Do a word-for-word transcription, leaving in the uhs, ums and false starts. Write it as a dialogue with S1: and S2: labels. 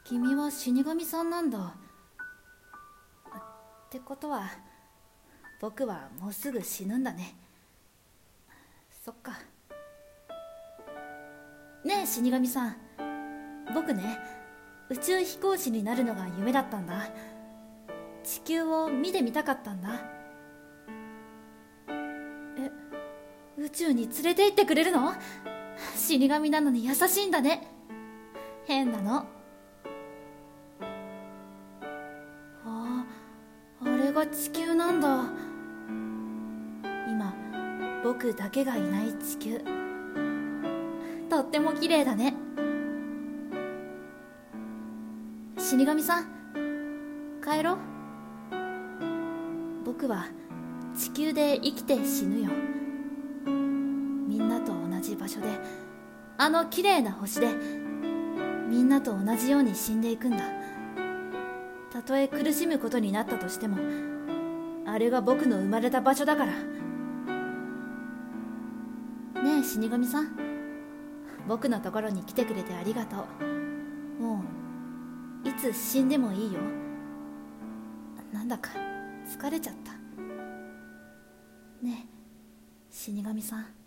S1: 君は死神さんなんだ。ってことは僕はもうすぐ死ぬんだね。そっか。ねえ死神さん、僕ね、宇宙飛行士になるのが夢だったんだ。地球を見てみたかったんだ。え、宇宙に連れて行ってくれるの？死神なのに優しいんだね。変なの。ああ、あれが地球なんだ。今僕だけがいない地球、とっても綺麗だね。死神さん、帰ろう。僕は地球で生きて死ぬよ。みんなと同じ場所で、あの綺麗な星で、みんなと同じように死んでいくんだ。たとえ苦しむことになったとしても、あれが僕の生まれた場所だから。ねえ死神さん、僕のところに来てくれてありがとう。もういつ死んでもいいよ。なんだか疲れちゃった。ねえ死神さん。